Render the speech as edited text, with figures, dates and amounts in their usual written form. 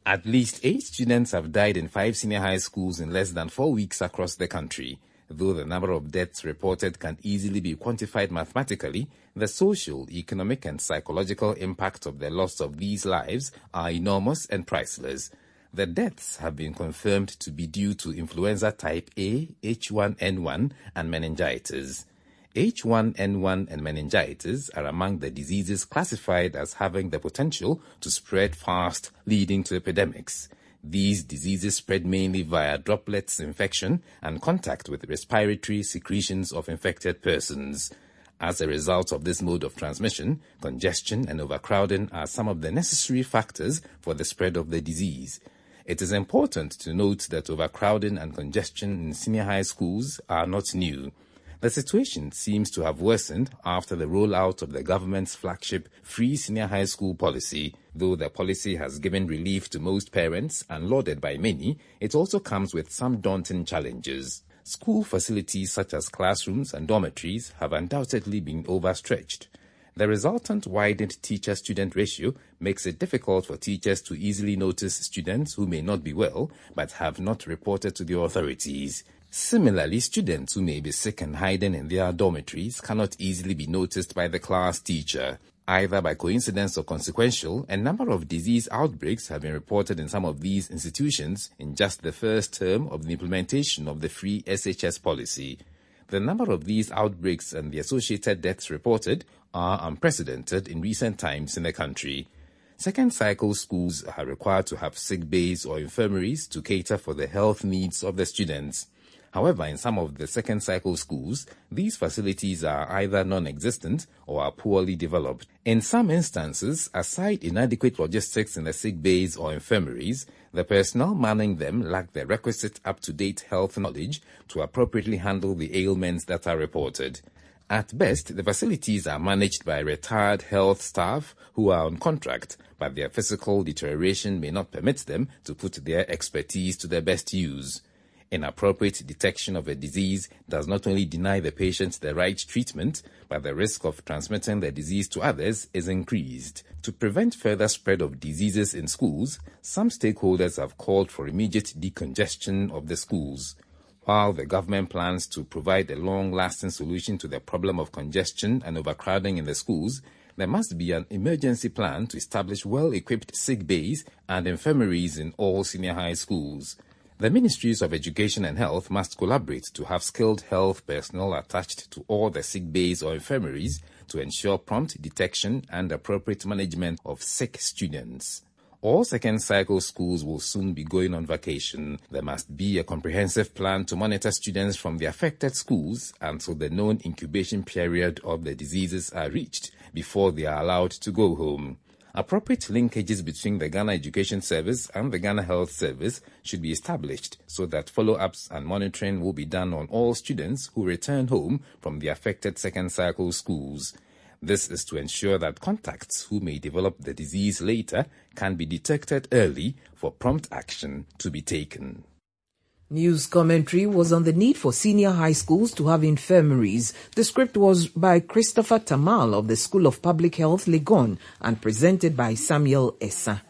At least 8 students have died in 5 senior high schools in less than 4 weeks across the country. Though the number of deaths reported can easily be quantified mathematically, the social, economic and psychological impact of the loss of these lives are enormous and priceless. The deaths have been confirmed to be due to influenza type A, H1N1 and meningitis. H1N1 and meningitis are among the diseases classified as having the potential to spread fast, leading to epidemics. These diseases spread mainly via droplets infection and contact with respiratory secretions of infected persons. As a result of this mode of transmission, congestion and overcrowding are some of the necessary factors for the spread of the disease. It is important to note that overcrowding and congestion in senior high schools are not new. The situation seems to have worsened after the rollout of the government's flagship free senior high school policy. Though the policy has given relief to most parents and lauded by many, it also comes with some daunting challenges. School facilities such as classrooms and dormitories have undoubtedly been overstretched. The resultant widened teacher-student ratio makes it difficult for teachers to easily notice students who may not be well but have not reported to the authorities. Similarly, students who may be sick and hiding in their dormitories cannot easily be noticed by the class teacher. Either by coincidence or consequential, a number of disease outbreaks have been reported in some of these institutions in just the first term of the implementation of the free SHS policy. The number of these outbreaks and the associated deaths reported are unprecedented in recent times in the country. Second cycle schools are required to have sick bays or infirmaries to cater for the health needs of the students. However, in some of the second cycle schools, these facilities are either non-existent or are poorly developed. In some instances, aside inadequate logistics in the sick bays or infirmaries, the personnel manning them lack the requisite up-to-date health knowledge to appropriately handle the ailments that are reported. At best, the facilities are managed by retired health staff who are on contract, but their physical deterioration may not permit them to put their expertise to their best use. Inappropriate detection of a disease does not only deny the patient the right treatment, but the risk of transmitting the disease to others is increased. To prevent further spread of diseases in schools, some stakeholders have called for immediate decongestion of the schools. While the government plans to provide a long-lasting solution to the problem of congestion and overcrowding in the schools, there must be an emergency plan to establish well-equipped sick bays and infirmaries in all senior high schools. The Ministries of Education and Health must collaborate to have skilled health personnel attached to all the sick bays or infirmaries to ensure prompt detection and appropriate management of sick students. All second cycle schools will soon be going on vacation. There must be a comprehensive plan to monitor students from the affected schools until the known incubation period of the diseases are reached before they are allowed to go home. Appropriate linkages between the Ghana Education Service and the Ghana Health Service should be established so that follow-ups and monitoring will be done on all students who return home from the affected second cycle schools. This is to ensure that contacts who may develop the disease later can be detected early for prompt action to be taken. News commentary was on the need for senior high schools to have infirmaries. The script was by Christopher Tamal of the School of Public Health, Legon, and presented by Samuel Essa.